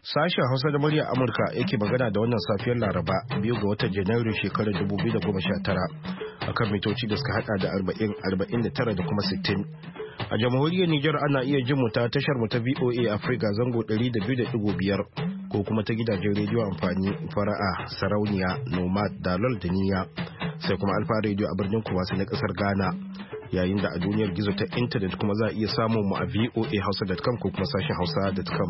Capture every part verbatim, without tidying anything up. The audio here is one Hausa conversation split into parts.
Sashen Hausa da murya Amurka yake magana da wannan safiyar Laraba biyu ga watan Janairu shekarar dubu biyu da goma sha tara akan mitoci da suka hada da arba'in, arba'in da tara da kuma sittin. A jamhuriyar Nijar ana iya jin mu ta tashar mu ta V O A Africa zango ɗari da biyu da ɗigo biyar ko kuma ta gidajen rediyo amfani fara'a, sarauniya, nomad, dalol da niyya. Sai kuma Alfa rediyo a birnin Kumasi na kasar Ghana. Yayin da a duniyar gizo ta intanet kuma za a iya samun mu a voa hausa dot com ko kuma sashen hausa dot com.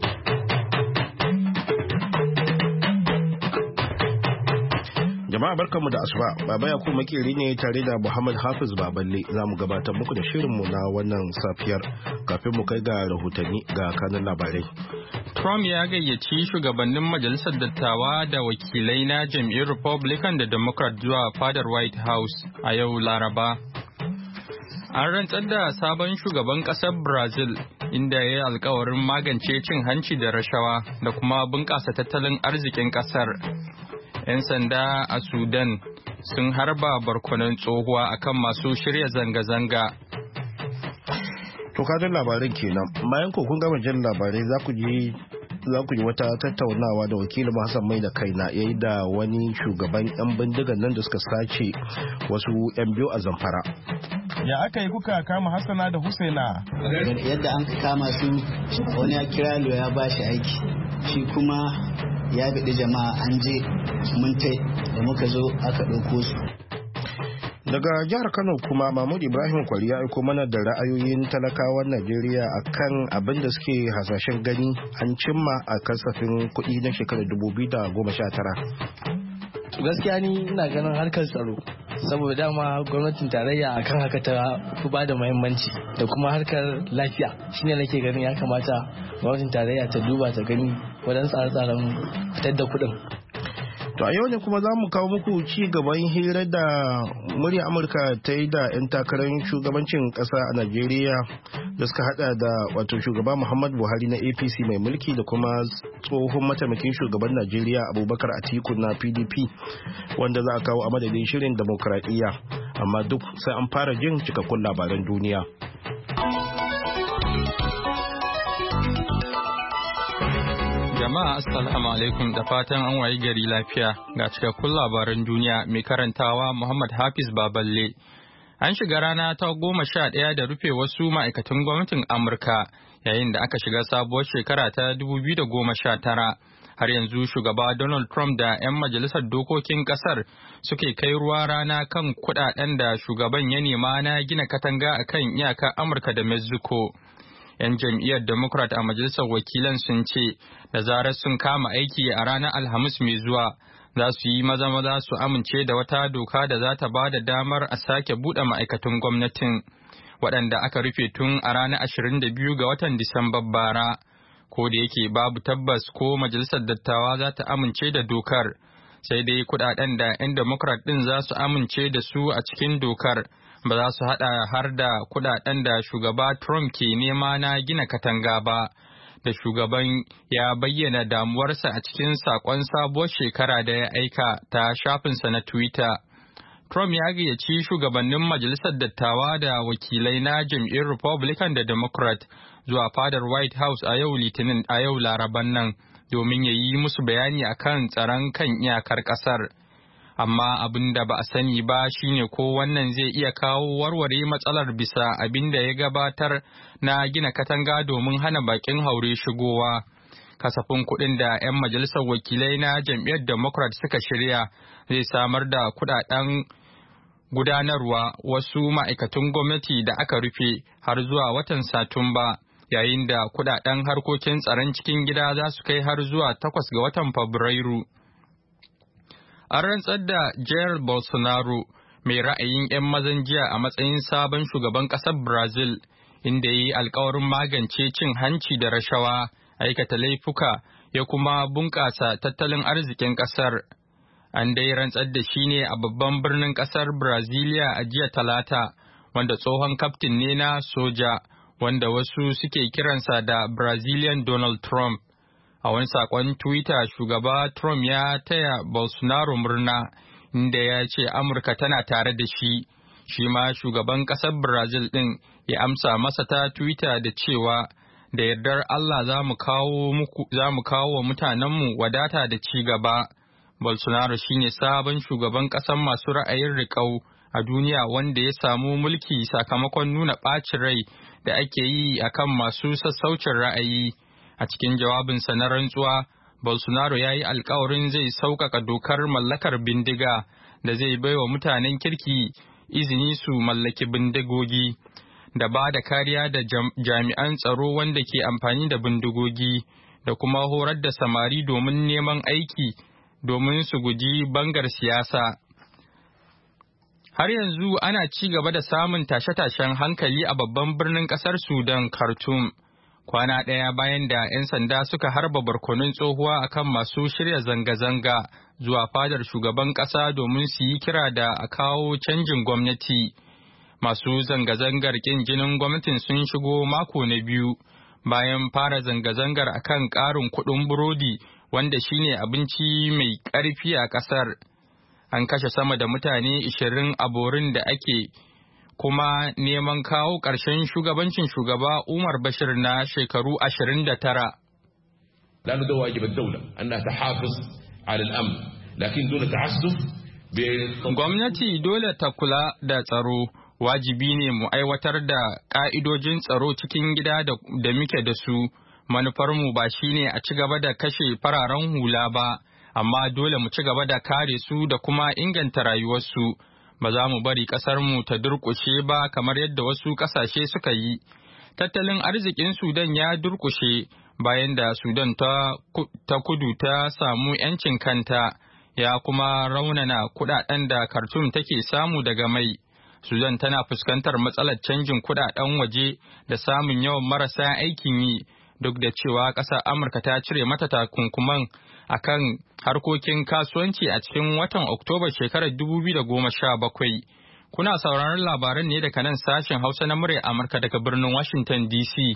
Jama'a barkanmu da asuba, Baba Yakubu Makeri ne tare da Muhammad Hafiz Baballe za mu gabatar muku da shirinmu na wannan safiyar kafin mu kai ga rahotanni ga kanun labarai. Trump ya gayyaci shugabannin majalisar dattawa da wakilai na jam'iyyar Republican da Democrat zuwa fadar White House a yau Laraba. An rantsar da sabon shugaban ƙasar Brazil inda ya yi alkawarin magance cin hanci da rashawa da kuma bunƙasa tattalin arzikin ƙasar. 'Yan sanda a Sudan sun harba barkonon tsohuwa akan masu shirya zanga-zanga. To kadin labarin kenan. Bayan ko kun gama jin labarai za ku ji za ku yi wata tattaunawa da wakilin Hassan Mai da kaina yayi da wani shugaban 'yan bindigan nan da suka sace wasu 'yan biyu a Zamfara. Ya aka yi kuka kama Hassana da Husaina? Yadda an kama su wani ya kira ya ba shi aiki, shi kuma ya biɗi jama'a an je mun tai da muka zo aka ɗauko su. Daga jihar Kano kuma Mahmud Ibrahim Kwari ya aiko mana da ra'ayoyin talakawan Najeriya akan abin da suke hasashen gani an cimma a kasafin kuɗi na shekarar dubu biyu da goma sha tara. Gaskiya ni ina ganin harkar tsaro saboda dama gwamnatin tarayya akan haka ta fi ba da muhimmanci da kuma harkar lafiya shine nake ganin ya kamata gwamnatin tarayya ta duba ta gani wajen tsare-tsaren fitar da kuɗin. To a yau ne kuma za mu kawo muku ci gaban hira da murya Amurka ta yi da 'yan takarar shugabancin ƙasa a Najeriya da suka hada da wato shugaba Muhammadu Buhari na A P C mai mulki da kuma tsohon mataimakin shugaban Najeriya Abubakar Atiku na P D P wanda za a kawo a madadin shirin demokradiyya. Amma duk sai an fara jin cikakkun labaran duniya. Jama'a assalamu alaikum da fatan an wayi gari lafiya ga cikakkun labaran duniya mai karantawa Muhammad Hafiz Baballe. An shiga rana ta goma sha ɗaya da rufe wasu ma'aikatan gwamnatin Amurka yayin da aka shiga sabuwar shekara ta dubu biyu da goma sha tara. Har yanzu shugaba Donald Trump da 'yan majalisar dokokin kasar suke kai ruwa rana kan kuɗaɗen da shugaban ya nema na gina katanga a kan iyakar Amurka da Mexico. 'Yan jam'iyyar Democrat a majalisar wakilan sun ce da zarar sun kama aiki a ranar Alhamis mai zuwa za su yi maza-maza su amince da wata doka da za ta ba da damar a sake buɗe ma'aikatan gwamnatin waɗanda aka rufe tun a ranar ashirin da biyu ga watan Disambar bara. Ko da yake babu tabbas ko majalisar dattawa za ta amince da dokar, sai dai kuɗaɗen da 'yan Democrat ɗin za su amince da su a cikin dokar ba za su haɗa har da kuɗaɗen da shugaba Trump ke nema na gina katanga ba, da shugaban ya bayyana damuwarsa a cikin saƙon sabuwar shekara da ya aika ta shafinsa na Twitter. Trump ya gayyaci shugabannin majalisar dattawa da wakilai na jam'iyyar Republican da Democrat zuwa fadar White House a yau Litinin a yau Laraban nan domin ya yi musu bayani akan tsaron kan iyakar ƙasar. Amma abin da ba a sani ba shine ko wannan zai iya kawo warware matsalar bisa abin da ya gabatar na gina katanga domin hana bakin haure shigowa. Kasafin kuɗin da 'yan majalisar wakilai na jam'iyyar Democrat suka shirya zai samar da kuɗaɗen gudanarwa wasu ma'aikatan gwamnati da aka rufe har zuwa watan Satumba, yayin da kuɗaɗen harkokin tsaron cikin gida za su kai har zuwa takwas ga watan Fabrairu. An rantsar da Jair Bolsonaro mai ra'ayin 'yan mazan jiya a matsayin sabon shugaban ƙasar Brazil, inda ya yi alkawarin magance cin hanci da rashawa, aikata laifuka ya kuma bunƙasa tattalin arzikin ƙasar. An dai rantsar da shi ne a babban birnin ƙasar Brasilia a jiya Talata, wanda tsohon kaftin ne na soja, wanda wasu suke kiransa da Brazilian Donald Trump. A wani saƙon Twitter, shugaba Trump ya taya Bolsonaro murna, inda ya ce Amurka tana tare da shi. Shi ma shugaban ƙasar Brazil ɗin ya amsa masa ta Twitter da cewa da yardar Allah za mu kawo muku za mu kawo wa mutanenmu wadata da ci gaba. Bolsonaro shine sabon shugaban ƙasar masu ra'ayin riƙau a duniya wanda ya samu mulki sakamakon nuna ɓacin rai da ake yi akan masu sassaucin ra'ayi. A cikin jawabinsa na rantsuwa, Bolsonaro ya yi alkawarin zai sauƙaƙa dokar mallakar bindiga da zai baiwa mutanen kirki izini su mallaki bindigogi, da ba da kariya da jami'an tsaro wanda ke amfani da bindigogi, da kuma horar da samari domin neman aiki domin su guji bangar siyasa. Har yanzu ana ci gaba da samun tashe-tashen hankali a babban birnin ƙasar Sudan, Khartoum. Kwana ɗaya bayan da 'yan sanda suka harba barkonon tsohuwa akan masu shirya zanga-zanga zuwa fadar shugaban ƙasa domin su yi kira da a kawo canjin gwamnati. Masu zanga-zangar ƙin jinin gwamnatin sun shigo mako na biyu bayan fara zanga-zangar akan ƙarin kuɗin burodi wanda shine abinci mai ƙarfi a ƙasar. An kashe sama da mutane ishirin a borin da ake kuma neman kawo ƙarshen shugabancin shugaba Umar Bashir na shekaru ashirin da tara. لأنه ده واجب الدولة أنها تحافظ على الأمن لكن دون تعسف. Gwamnati dole ta kula da tsaro, wajibi ne mu aiwatar da ƙa'idojin tsaro cikin gida da muke da su. Manufarmu ba shine a ci gaba da kashe fararen hula ba, amma dole mu ci gaba da kare su da kuma inganta rayuwarsu. Ba za mu bari ƙasarmu ta durƙushe ba kamar yadda wasu ƙasashe suka yi. Tattalin arzikin Sudan ya durƙushe bayan da Sudan ta, ta kudu ta samu 'yancin kanta, ya kuma raunana kuɗaɗen da Khartoum take samu daga mai. Sudan tana fuskantar matsalar canjin kuɗaɗen waje da samun yawan marasa aikin yi, duk da cewa ƙasar Amurka ta cire mata takunkuman akan harkokin kasuwanci a cikin watan Oktoba shekarar dubu biyu da goma sha bakwai. Kuna sauraron labaran ne daga nan sashen Hausa na muryar Amurka daga birnin Washington D C.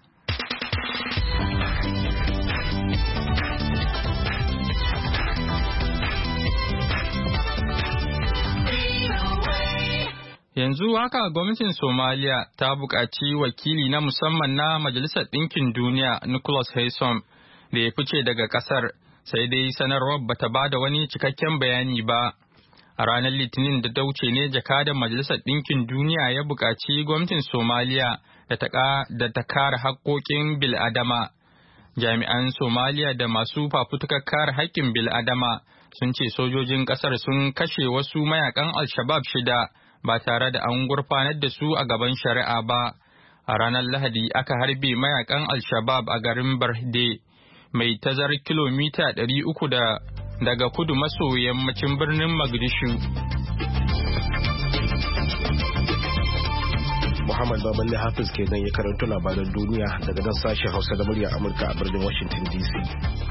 Yanzu haka gwamnatin Somaliya ta buƙaci wakili na musamman na Majalisar Ɗinkin Duniya Nicholas Haysom da ya fice daga ƙasar, sai dai sanarwar bata ba da wani cikakken bayani ba. A ranar Litinin da dauce ne jakadan Majalisar Ɗinkin Duniya ya buƙaci gwamnatin Somaliya da ta kare haƙƙoƙin bil'adama. Jami'an Somaliya da masu fafutukar kare haƙƙin bil'adama sun ce sojojin ƙasar sun kashe wasu mayakan Al-Shabab shida ba tare da an gurfanar da su a gaban shari'a ba. A ranar Lahadi aka harbe mayakan Al-Shabab a garin Barde, mai tazarar kilomita ɗari uku da daga kudu maso yammacin birnin Mogadishu. Muhammad Baballe Hafiz kenan ya karanto labaran duniya daga nan sashen Hausa da murya Amurka a birnin Washington D C.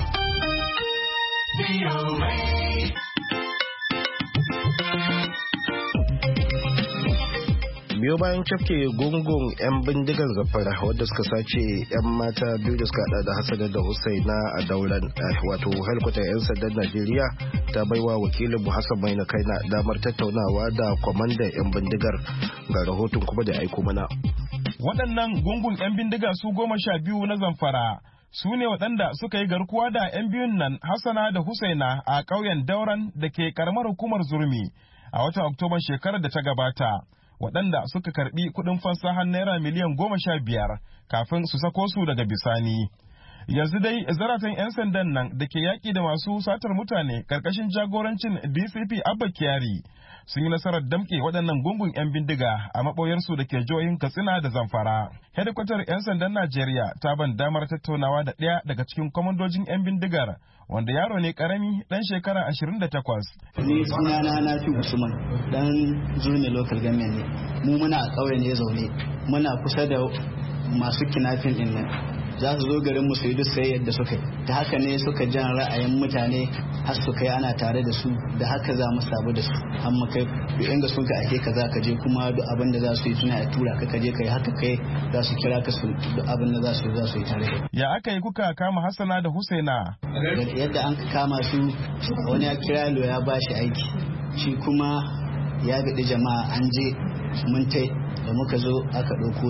biyo bayan cafke gungun 'yan bindigar zafara wadda suka sace 'yan mata biyu da suka hada da Hassana da Husaina a dauran wato helkwatar 'yan sandan Najeriya ta baiwa wakilin mu Hassan Maina Kaina damar tattaunawa da kwamandan 'yan bindigar, ga rahoton kuma da aiko mana. Waɗannan gungun 'yan bindiga su goma sha biyu na Zamfara su ne waɗanda suka yi garkuwa da 'yan biyun nan Hassana da Husaina a ƙauyen Dauran da ke karamar hukumar Zurmi a watan Oktoban shekarar da ta gabata. Waɗanda suka karɓi kuɗin fansahar naira miliyan goma sha biyar kafin su sako su daga bisani. Yanzu dai zaratan 'yan sandan nan da ke yaƙi da masu satar mutane ƙarƙashin jagorancin D C P Abba Kyari sun yi nasarar damƙe waɗannan gungun 'yan bindiga a maɓoyarsu da ke jihohin Katsina da Zamfara. Hedikwatar 'yan sandan Najeriya ta ban damar tattaunawa da ɗaya daga cikin kwamandojin 'yan bindigar, wanda yaro ne karami dan shekara ashirin da takwas. Ni sunana na fi Usman dan Zurmi local government ne. Mu muna a ƙauye ne zaune. Muna kusa da masu kinafin din nan. Za su zo garin mu su yi duk sai yadda suka yi. Da haka ne suka jan ra'ayin mutane har su kai ana tare da su, da haka za mu sabu da su. Amma kai duk inda sun ka ake ka za ka je, kuma duk abin da za su yi suna tura ka ka je kai, haka kai za su kira ka su duk abin da za su yi za su yi tare da. Ya aka yi kuka kama Hassana da Husaina? Yadda an kama su, wani ya kira ya ba shi aiki, shi kuma ya gaɗi jama'a an je mun tai da muka zo aka ɗauko su.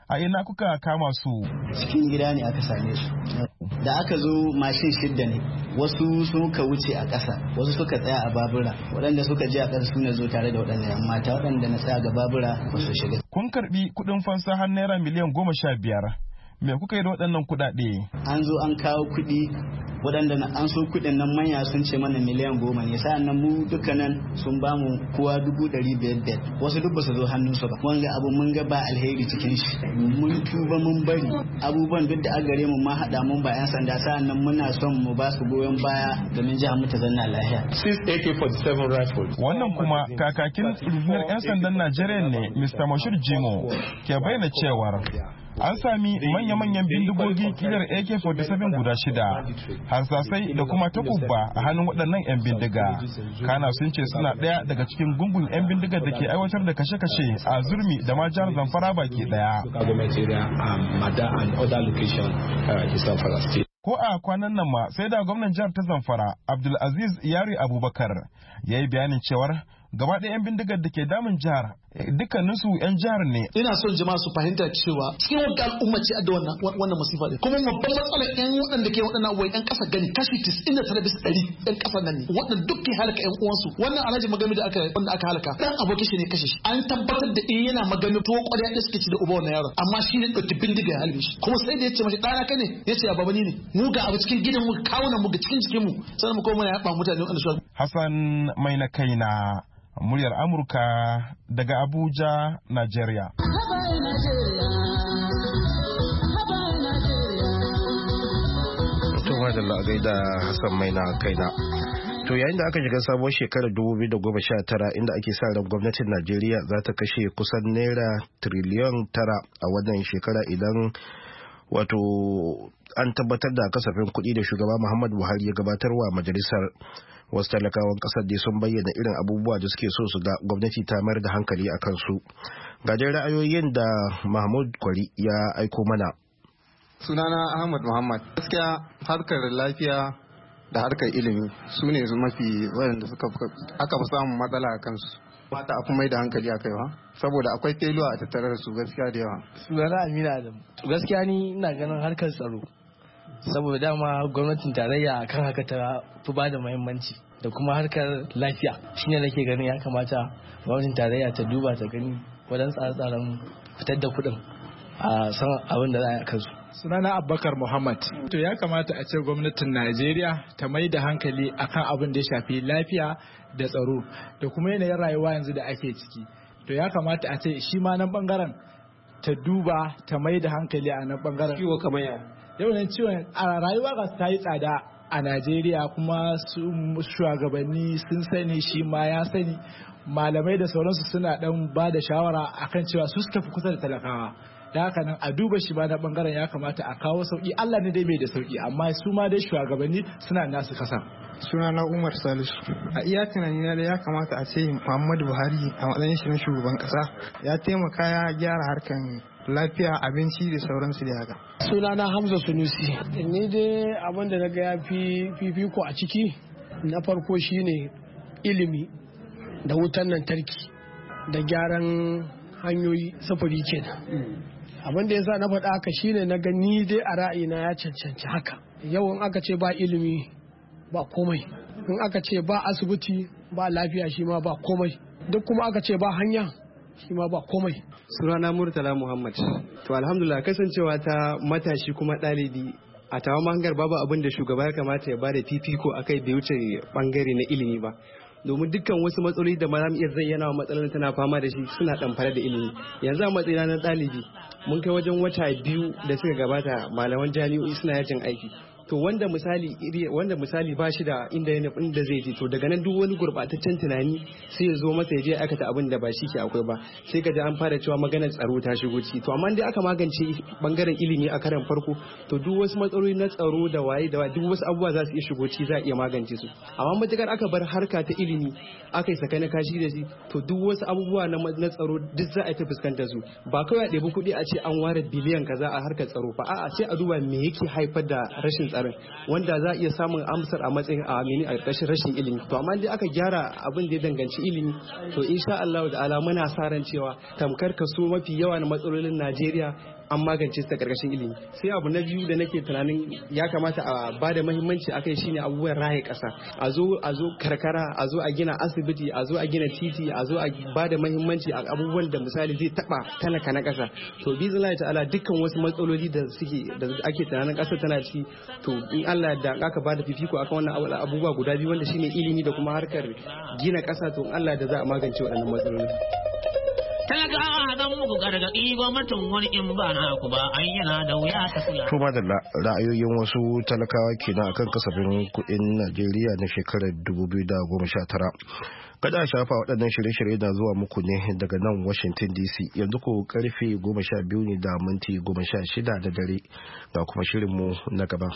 a ina kuka kama su? Cikin gida ne aka same su. Da aka zo mashin shidda ne, wasu suka wuce a ƙasa, wasu suka tsaya a babura, waɗanda suka je a ƙasa su ne zo tare da waɗanda yan mata, waɗanda na tsaya ga babura ba su shiga. Kun karɓi kuɗin fansa har naira miliyan goma sha biyar. Me kuka yi da waɗannan kuɗaɗe? An zo an kawo kuɗi, waɗanda an so kuɗin nan manya sun ce mana miliyan goma ne, sa'an nan mu dukkanan sun ba mu kowa dubu ɗari biyar biyar, wasu duk ba su zo hannunsu ba. Mun ga abu mun ga ba alheri cikin shi, mun tuba mun bari abubuwan duk da aka gare mu ma haɗa mun ba 'yan sanda, sa'an nan muna son mu ba su goyon baya domin jihar mu ta zanna lafiya. six A K forty-seven rifles. Wannan kuma kakakin rundunar 'yan sandan Najeriya ne Mister Moshir Jimo ke bayyana cewar an sami manya-manyan bindigogi kilar A K forty-seven guda shida, harsasai da kuma takubba a hannun waɗannan 'yan bindiga. Kana sun ce suna ɗaya daga cikin gungun 'yan bindigar da ke aiwatar da kashe-kashe a Zurmi da ma jihar Zamfara baki ɗaya. Ko a kwanan nan ma sai da gwamnan jihar ta Zamfara Abdulaziz Yari Abubakar ya yi bayanin cewar gaba ɗaya 'yan bindigar da ke damun jihar dukkaninsu 'yan jihar ne. Ina son jama'a su fahimta cewa cikin wadda al'umma ce da wannan wannan masifa ne. Kuma babban matsalar 'yan waɗanda ke waɗannan abubuwan 'yan ƙasa gani kashi tis'in da tara bisa ɗari 'yan ƙasa nan ne. Waɗanda duk ke halaka 'yan uwansu. Wannan alhaji magami da aka wanda aka halaka dan aboki shi ne kashe shi. An tabbatar da in yana magami to ƙwarya da suke ci da uba wannan yaron. Amma shi ne ɗauki bindiga ya halbe shi. Kuma sai da ya ce mashi ɗana kai ne ya ce ya baba ni ne. Mu ga abu cikin gidan mu kawunan mu ga cikin jikin mu sannan mu koma ya yaɓa mutane waɗanda su. Hassan mai na kaina muryar Amurka daga Abuja, Najeriya. Tuma da la'agai da Hassan mai na kaina. To yayin da aka shiga sabuwar shekarar dubu biyu da goma sha tara inda ake sa ran gwamnatin Najeriya za ta kashe kusan naira tiriliyan tara a wannan shekara idan wato an tabbatar da kasafin kuɗi da shugaba Muhammadu Buhari ya gabatarwa majalisar. Wasu talakawan ƙasar dai sun bayyana irin abubuwa da suke so su ga gwamnati ta mayar da hankali a kansu. Ga dai ra'ayoyin da Mahmud Kwari ya aiko mana. Sunana Ahmad Muhammad. Gaskiya harkar lafiya da harkar ilimi su ne mafi waɗanda suka aka fi samun matsala a kansu. Mata a kuma mai da hankali a kaiwa saboda akwai feluwa a tattare da su gaskiya da yawa. Sunana Amina Adam. Gaskiya ni ina ganin harkar tsaro. Saboda dama gwamnatin tarayya akan haka ta fi ba da muhimmanci da kuma harkar lafiya shine nake ganin ya kamata gwamnatin tarayya ta duba ta gani wajen tsare-tsaren fitar da kuɗin a san abin da za a kansu. Sunana Abubakar Muhammad. To ya kamata a ce gwamnatin Najeriya ta mai da hankali akan abin da ya shafi lafiya da tsaro da kuma yanayin rayuwa yanzu da ake ciki. To ya kamata a ce shi ma nan bangaren ta duba ta mai da hankali a nan bangaren. Kiwo kamar ya. Yau ne ciwon a rayuwa ga ta yi tsada a Najeriya kuma su shugabanni sun sani shi ma ya sani malamai da sauransu suna dan ba da shawara akan cewa su suka fi kusa da talakawa. Da haka nan a duba shi ba na bangaren ya kamata a kawo sauki. Allah ne dai bai da sauki amma su ma dai shugabanni suna nasu kasa. Sunana Umar Salisu. A iya tunanina da ya kamata a ce Muhammadu Buhari a matsayin shi na shugaban kasa ya taimaka ya gyara harkan lafiya abinci da sauransu da haka. Sunana Hamza Sunusi. Ni dai abin da naga ya fi fifiko a ciki na farko shine ilimi da wutan lantarki da gyaran hanyoyi sufuri kenan. Abin da yasa na faɗa haka shine na ga ni dai a ra'ayina ya cancanci haka. Yau in aka ce ba ilimi ba komai, in aka ce ba asibiti ba lafiya shi ma ba komai, duk kuma aka ce ba hanya shi ma ba komai. Sunana Murtala Muhammad. To alhamdulillah kasancewa ta matashi kuma ɗalibi a tawa mahangar babu abin da shugaba ya kamata ya bada fifiko akai bai wuce bangare na ilimi ba. Domin dukkan wasu matsaloli da ma za mu iya zayyana wa matsalar tana fama da shi suna ɗamfare da ilimi. Yanzu a matsayina na ɗalibi mun kai wajen wata biyu da suka gabata malaman jami'o'i suna yajin aiki. To wanda misali wanda misali ba shi da inda inda zai je to daga nan duk wani gurbataccen tunani sai ya zo masa ya je aikata abin da ba shi ke akwai ba sai ka ji an fara cewa maganar tsaro ta shigo ciki to amma dai aka magance bangaren ilimi a karan farko to duk wasu matsaloli na tsaro da waye da duk wasu abubuwa za su iya shigo ciki za a iya magance su amma matukar aka bar harka ta ilimi aka yi sakana kashi da shi to duk wasu abubuwa na tsaro duk za a ta fuskantar su ba kawai a ɗebi kuɗi a ce an ware biliyan kaza a harkar tsaro ba a'a sai a duba me yake haifar da rashin tsaron wanda za a iya samun amsar a matsayin a amini a ƙarshen rashin ilimi to amma dai aka gyara abin da ya danganci ilimi to insha Allah da ala muna sa ran cewa tamkar kaso mafi yawa na matsalolin Najeriya an magance su ta karkashin ilimi. Sai abu na biyu da nake tunanin ya kamata a ba da muhimmanci akai shine abubuwan raye kasa. A zo a zo karkara, a zo a gina asibiti, a zo a gina titi, a zo a ba da muhimmanci a abubuwan da misali zai taba talaka na kasa. To bizillahi ta'ala dukkan wasu matsaloli da suke da ake tunanin kasar tana ciki, to in Allah da aka ba da fifiko akan wannan abubuwa guda biyu wanda shine ilimi da kuma harkar gina kasa, to in Allah da za a magance waɗannan matsaloli. Talakawa zan muku gargaɗi gwamnatin wani in ba na ku ba an yana da wuya ta kula. To da ra'ayoyin wasu talakawa kenan akan kasafin kuɗin Najeriya na shekarar dubu biyu da goma sha tara. Kada a shafa waɗannan shirye-shirye na zuwa muku ne daga nan Washington D C. Yanzu ko karfe goma sha biyu ne da minti goma sha shida da dare ga kuma shirinmu na gaba.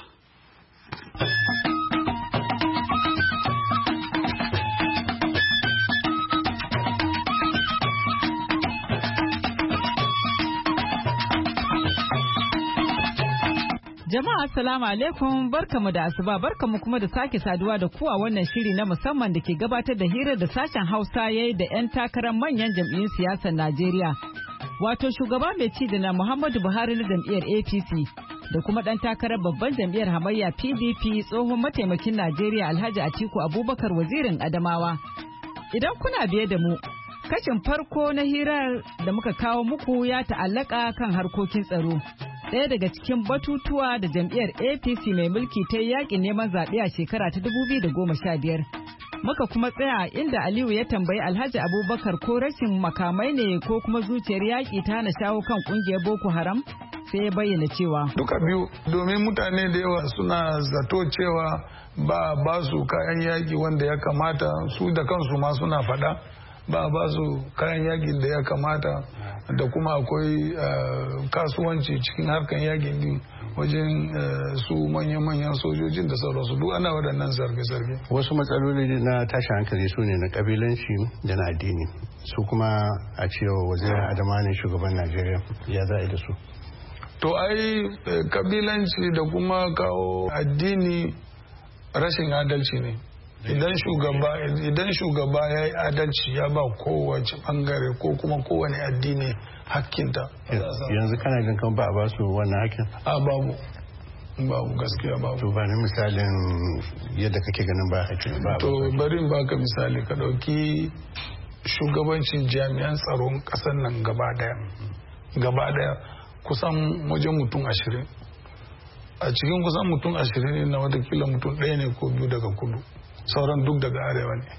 Jama'a assalamu alaikum, barkamu da asuba, barkamu kuma da sake saduwa da kuwa wannan shiri na musamman da ke gabatar da hirar da sashen Hausa yayi da 'yan takarar manyan jam'iyyun siyasar Najeriya. Wato shugaba mai ci da na Muhammadu Buhari na jam'iyyar A P C da kuma dan takarar babban jam'iyyar hamayya P D P tsohon mataimakin Najeriya Alhaji Atiku Abubakar wazirin Adamawa. Idan kuna biye da mu, kashin farko na hirar da muka kawo muku ya ta'allaka kan harkokin tsaro. Ɗaya daga cikin batutuwa da jam'iyyar A P C mai mulki ta yi yaƙin neman zaɓe a shekara ta dubu biyu da goma sha biyar. Muka kuma tsaya inda Aliyu ya tambayi Alhaji Abubakar ko rashin makamai ne ko kuma zuciyar yaƙi ta hana shawo kan ƙungiyar Boko Haram, sai ya bayyana cewa. Duka biyu, domin mutane da yawa suna zato cewa ba ba su kayan yaƙi wanda ya kamata, su da kansu ma suna faɗa. Ba ba su kayan yakin da ya kamata, da kuma akwai kasuwanci cikin harkan yakin din wajen su manya-manyan sojojin da sauransu, duk ana waɗannan zarge-zarge. Wasu matsaloli na tashin hankali su ne na kabilanci da na addini, su kuma a cewa wazirin Adama ne shugaban Najeriya, ya za a yi da su. To ai kabilanci da kuma kawo addini rashin adalci ne. Idan shugaba idan shugaba ya yi adalci ya ba kowace bangare ko kuma kowane addini hakkinta. Yanzu kana jin kan ba a ba su wannan hakkin? A babu babu gaskiya babu. To ba ni misalin yadda kake ganin ba hakkin ba. To bari in baka misali, ka dauki shugabancin jami'an tsaron kasar nan gaba daya gaba daya kusan wajen mutum ashirin. A cikin kusan mutum ashirin na watakila mutum ɗaya ne ko biyu daga kudu, sauran duk daga arewa ne,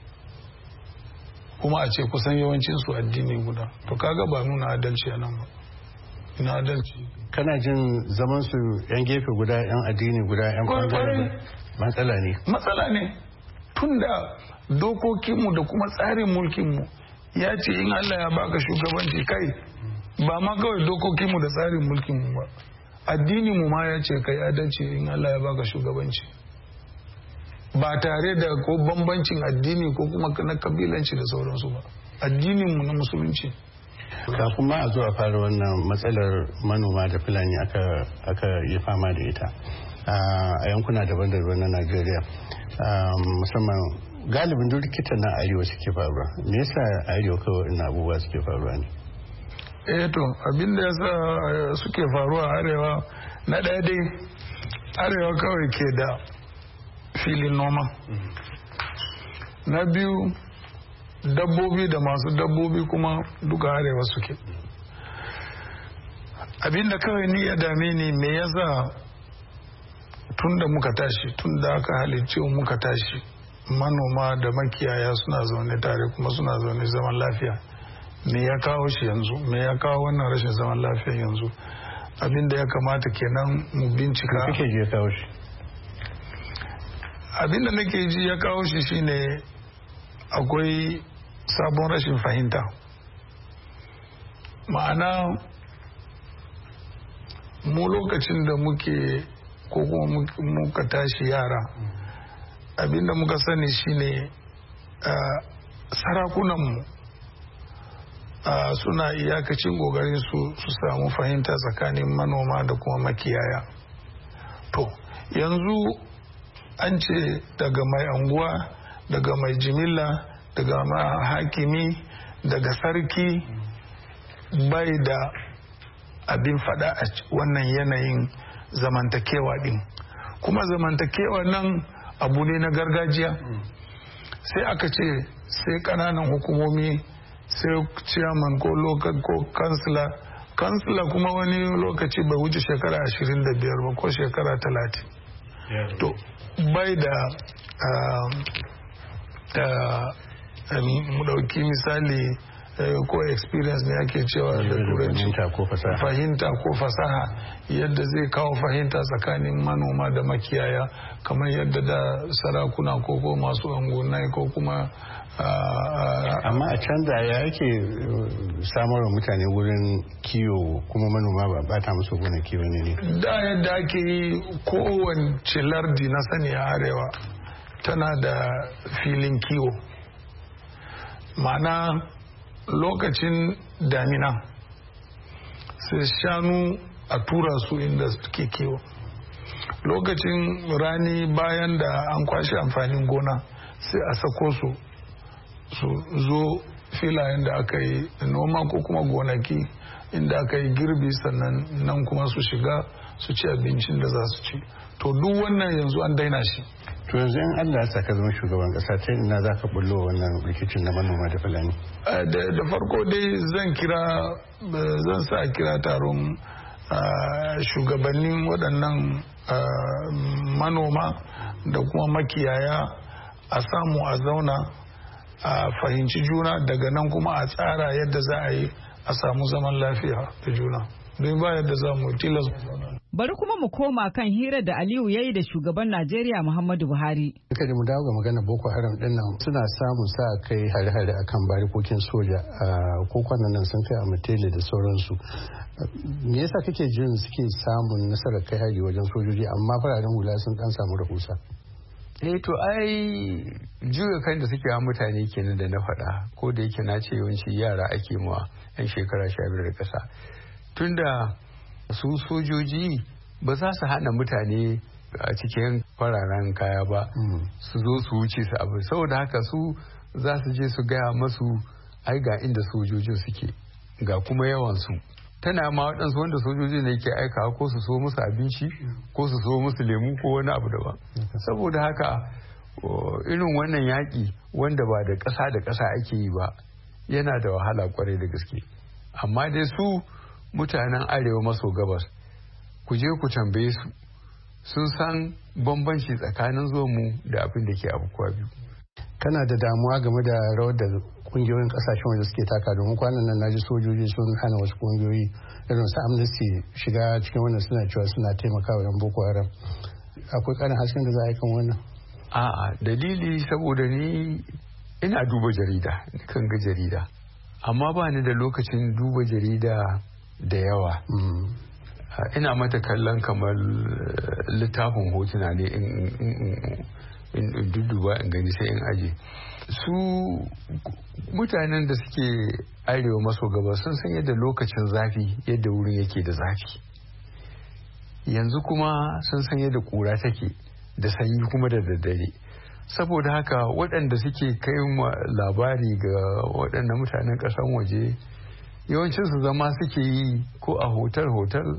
kuma a ce kusan yawancin su addini guda. To kaga ba nuna adalci a nan ba. Ina adalci. Kana jin zaman su yan gefe guda, yan addini guda, yan bangare matsala ne? Matsala ne. Tunda dokokinmu da kuma tsarin mulkinmu ya ce in Allah ya baka shugabanci, kai ba ma kawai dokokinmu da tsarin mulkinmu ba, addininmu ma ya ce kai adalci in Allah ya baka shugabanci, ba tare da ko bambancin addini ko kuma na kabilanci da sauransu ba, addininmu na musulunci. Kafin ma a zuwa fara wannan matsalar manoma da fulani aka yi fama da ita a yankuna daban-daban na Najeriya, musamman galibin duk rikitan na arewa suke faruwa. Me yasa arewa kawai ina abubuwa suke faruwa ne? Eh to abinda yasa suke faruwa arewa, na ɗaya dai arewa kawai ke da filin noma, na biyu dabbobi da masu dabbobi kuma duka arewa suke. Abinda kawai ni ya dame ni, me yasa tun da muka tashi, tun da aka halicce muka tashi, manoma da makiyaya suna zaune tare kuma suna zaune zaman lafiya. Me ya kawo shi yanzu? Me ya kawo wannan rashin zaman lafiya yanzu? Abinda ya kamata kenan mu bincika. Kake ji ya kawo shi? Abinda nake ji ya kawo shi shine akwai sabon rashin fahimta. Ma'ana mu lokacin da muke ko kuma muka tashi yara, abinda muka sani shine sarakunanmu suna iyakacin kokarin su su samu fahimta tsakanin manoma da kuma makiyaya. To yanzu an ce daga mai anguwa, daga mai jimilla, daga mai hakimi, daga sarki bai da abin faɗa a wannan yanayin zamantakewa ɗin. Kuma zamantakewa nan abu ne na gargajiya. Sai aka ce sai ƙananan hukumomi, sai chairman ko local ko kansila. Kansila kuma wani lokaci bai wuce shekara ashirin da biyar ba ko shekara talatin. To bai da mu ɗauki misali ko experience ne ake cewa da turanci, fahimta ko fasaha yadda zai kawo fahimta tsakanin manoma da makiyaya, kamar yadda da sarakuna ko ko masu angonai ko kuma amma a canza ya yake samarwa mutane wurin kiwo kuma manoma ba bata musu gona kiwo ne ne da yadda ake yi kowace lardi na sani a arewa tana da filin kiwo, ma'ana lokacin damina sai shanu a tura su inda suke kiwo, lokacin rani bayan da an kwashe amfanin gona sai a sako su su zo filayen da aka yi noma ko kuma gonaki inda aka yi girbi, sannan nan kuma su shiga su ci abincin da za su ci. To duk wannan yanzu an daina shi. To yanzu in Allah ya saka zama shugaban kasa, ta ina za ka bullo wannan rikicin na manoma da fulani? Da farko dai zan kira zan sa kira taron shugabannin waɗannan manoma da kuma makiyaya a samu a zauna a fahimci juna, daga nan kuma a tsara yadda za a yi a samu zaman lafiya da juna. Don ba yadda za mu tilas. Bari kuma mu koma kan hira da Aliyu ya yi da shugaban Najeriya Muhammadu Buhari. Duka da mu dawo ga magana Boko Haram din nan suna samun sa kai hare-hare akan barikokin soja a kokon nan sun kai a Matele da sauransu. Me yasa kake jin suke samun nasarar kai hari wajen sojoji amma fararen hula sun dan samu rahusa? Eh to ai juya kan da suke wa mutane kenan da na faɗa, ko da yake na ce yawanci yara ake mawa yan shekara sha biyar da ƙasa. Tunda su sojoji ba za su hana mutane a cikin fararen kaya ba su zo su wuce su abu, saboda haka su za su je su gaya masu ai ga inda sojojin suke ga kuma yawansu. Tana ma waɗansu wanda sojoji ne ke aikawa ko su so musu abinci ko su so musu lemu ko wani abu daban. Saboda haka irin wannan yaƙi wanda ba da ƙasa da ƙasa ake yi ba yana da wahala kwarai da gaske. Amma dai su mutanen arewa maso gabas ku je ku tambaye su, sun san bambanci tsakanin mu da abin da ke abubuwa biyu. Kana da damuwa game da rawar da kungiyoyin kasashen waje suke taka, domin kwanan nan naji sojoji sun hana wasu kungiyoyi irin su Amnesty shiga cikin wannan, suna cewa suna taimakawa yan Boko Haram. Akwai karin hasken da za a yi kan wannan? A'a, dalili saboda ni ina duba jarida, kan ga jarida, amma ba ni da lokacin duba jarida da yawa. Ina mata kallon kamar littafin hotuna ne in dudduba in gani sai in aje. Su mutanen da suke arewa maso gabas sun san yadda lokacin zafi yadda wurin yake da zafi, yanzu kuma sun san yadda kura take da sanyi kuma da daddare. Saboda haka waɗanda suke kai labari ga waɗannan mutanen ƙasan waje yawancin su zama suke yi ko a hotel-hotel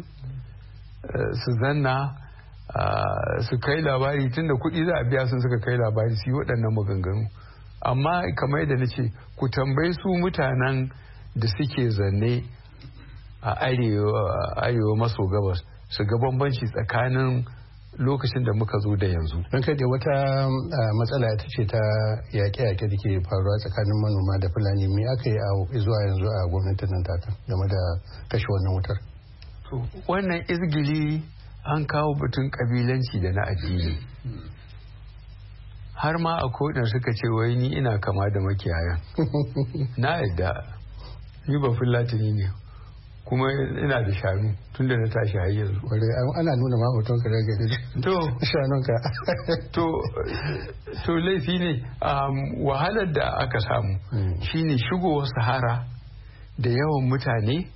su zanna su kai labari, tunda kuɗi za a biya sun suka kai labari su yi waɗannan maganganu. Amma kamar yadda na ce ku tambayi su mutanen da suke zanne a arewa maso gabas su ga bambanci tsakanin lokacin da muka zo da yanzu. Don kai da wata matsala ita ce ta yaƙe-yaƙe da ke faruwa tsakanin manoma da Fulani, me aka yi a zuwa yanzu a gwamnatin nan taka game da kashe wannan wutar? Wannan izgili an kawo batun kabilanci da na addini. Har ma a kodin suka ce wai ni ina kama da makiyayan. Na yadda ni ba Fulatani ne kuma ina da shanu tun da na tashi har yanzu. Ana nuna ma hoton ka daga to shanunka. to to laifi ne. Wahalar da aka samu shine shigowar Sahara da yawan mutane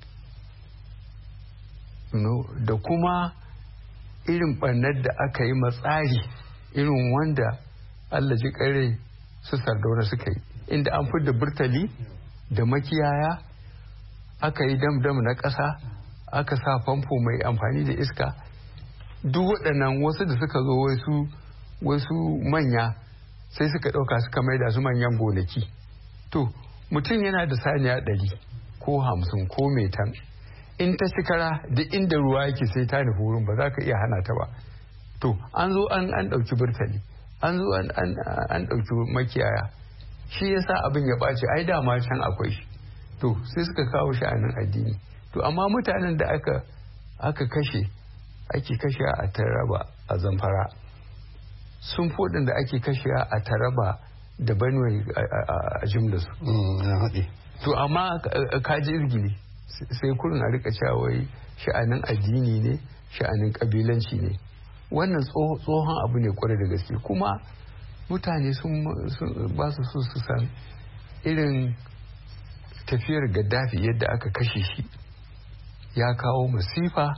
da kuma irin ɓannar da aka yi matsari irin wanda Allah ji kare su Sardauna suka yi, inda an fi da burtali da makiyaya aka yi dam-dam na ƙasa aka sa famfo mai amfani da iska. Duk waɗannan wasu da suka zo wasu wasu manya sai suka ɗauka suka maida su manyan gonaki. To mutum yana da saniya ɗari ko hamsin ko metan, in ta shikara duk inda ruwa yake sai ta nufi wurin, ba za ka iya hana ta ba. To an zo an an ɗauki burtali, an zo an an ɗauki makiyaya, shi yasa abin ya ɓaci. Ai dama can akwai shi. To sai suka kawo sha'anin addini. To amma mutanen da aka aka kashe ake kashe a Taraba a Zamfara sun fodin da ake kashe a Taraba da Benue a jimla su. To amma kaji izgili sai kurin a rika cewa wai sha'anin addini ne, sha'anin kabilanci ne. Wannan tsohon abu ne kwarai da gaske, kuma mutane sun ba su so su san irin tafiyar Gaddafi yadda aka kashe shi ya kawo masifa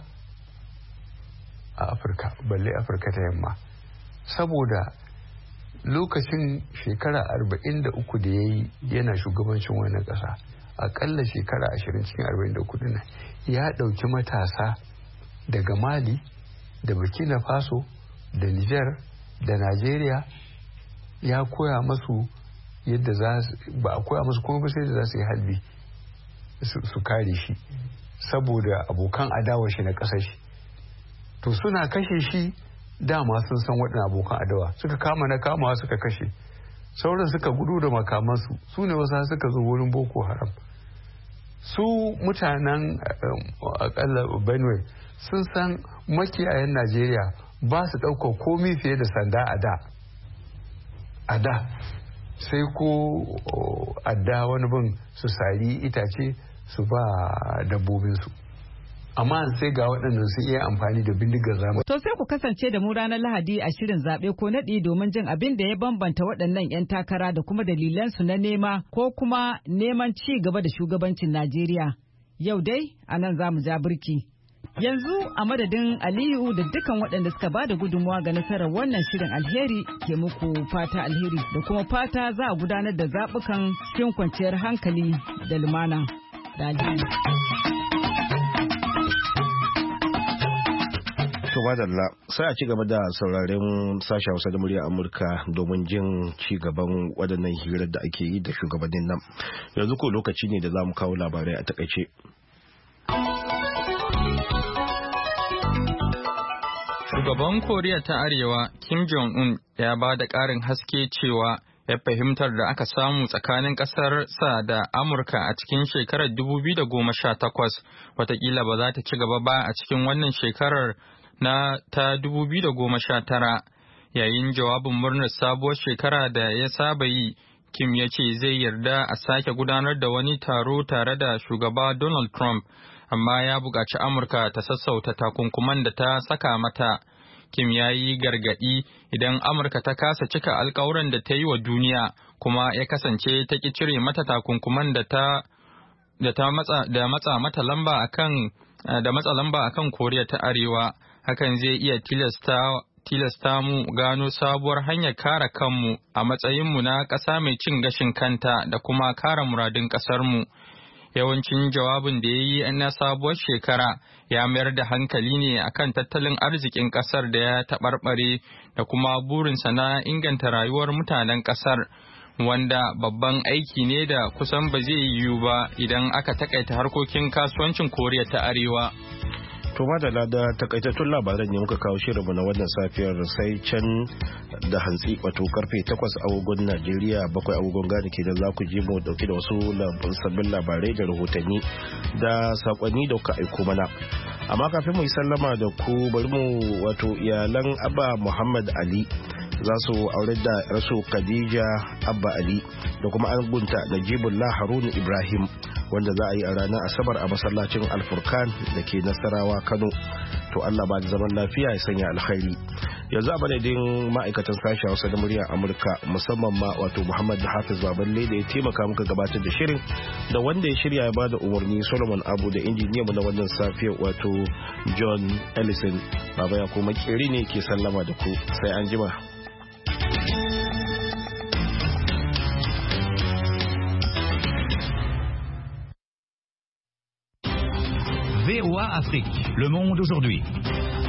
a Afirka, balle Afirka ta yamma. Saboda lokacin shekara arba'in da uku da ya yi yana shugabancin wannan ƙasa, aƙalla shekara ashirin cikin arba'in da uku nan ya ɗauki matasa daga Mali da Burkina Faso da Niger da Najeriya, ya koya masu yadda za su, ba a koya masu kuma ba sai da za su yi halbi su kare shi saboda abokan adawa shi na ƙasar shi. To suna kashe shi, dama sun san waɗannan abokan adawa, suka kama na kamawa suka kashe, sauran suka gudu da makamansu, su ne wasu suka zo wurin Boko Haram. Su mutanen akalla Benue sun san makiyayan Najeriya ba su ɗaukar komi fiye da sanda a da a da sai ko adda wani bin su sari itace su ba dabbobinsu, amma sai ga waɗannan sun iya amfani da bindigar zamani. To sai ku kasance da mu ranar Lahadi a shirin zaɓe ko naɗi domin jin abin da ya bambanta waɗannan 'yan takara da kuma dalilansu na nema ko kuma neman ci gaba da shugabancin Najeriya. Yau dai a nan za mu ja birki. Yanzu a madadin Aliyu da dukkan waɗanda suka ba da gudunmawa ga nasarar wannan shirin, alheri ke muku fata alheri da kuma fata za a gudanar da zaɓukan cikin kwanciyar hankali da lumana. Da alheri. To madalla, sai a ci gaba da sauraren sashen Hausa da murya Amurka domin jin ci gaban waɗannan hirar da ake yi da shugabannin nan. Yanzu ko lokaci ne da za mu kawo labarai a takaice. Shugaban Koriya ta Arewa Kim Jong-un ya ba da ƙarin haske cewa ya fahimtar da aka samu tsakanin ƙasar sa da Amurka a cikin shekarar dubu biyu da goma sha takwas watakila ba za ta ci gaba ba a cikin wannan shekarar na ta dubu biyu da goma sha tara. Yayin jawabin murnar sabuwar shekara da ya saba yi, Kim ya ce zai yarda a sake gudanar da wani taro tare da shugaba Donald Trump, amma ya buƙaci Amurka ta sassauta takunkuman da ta saka mata. Kim ya yi gargaɗi idan Amurka ta kasa cika alkawuran da ta yi wa duniya kuma ya kasance ta ƙi cire mata takunkuman da ta da ta matsa da matsa mata lamba akan da matsa lamba akan Koriya ta Arewa, hakan zai iya tilasta tilasta mu gano sabuwar hanyar kare kanmu a matsayinmu na ƙasa mai cin gashin kanta da kuma kare muradun ƙasarmu. Yawancin jawabin da ya yi na sabuwar shekara ya mayar da hankali ne akan tattalin arzikin ƙasar da ya taɓarɓare da kuma burinsa na inganta rayuwar mutanen ƙasar, wanda babban aiki ne da kusan ba zai yiwu ba idan aka takaita harkokin kasuwancin Koriya ta Arewa. To madalla da takaitattun labaran ne muka kawo shirinmu na wannan safiyar, sai can da hantsi wato karfe takwas agogon Najeriya bakwai agogon Ghana ke da za ku je mu dauke da wasu sabbin labarai da rahotanni da sakonni da kuka aiko mana. Amma kafin mu yi sallama da ku, bari mu wato iyalan Abba Muhammad Ali za su aure da rasu Khadija Abba Ali da kuma angunta Najibullah Harun Ibrahim, wanda za a yi a ranar Asabar a masallacin Alfurkan da ke Nasarawa Kano. To Allah ba da zaman lafiya ya sanya alkhairi. Yanzu a madadin ma'aikatan sashen Hausa da muryar Amurka, musamman ma wato Muhammad Hafiz Baballe da ya taimaka muka gabatar da shirin, da wanda ya shirya ya bada umarni Solomon Abu, da injiniyan mu na wannan safiyar wato John Ellison. Baba ya kuma keri ne ke sallama da ku, sai an jima. V O A VOA Afrique, le monde aujourd'hui.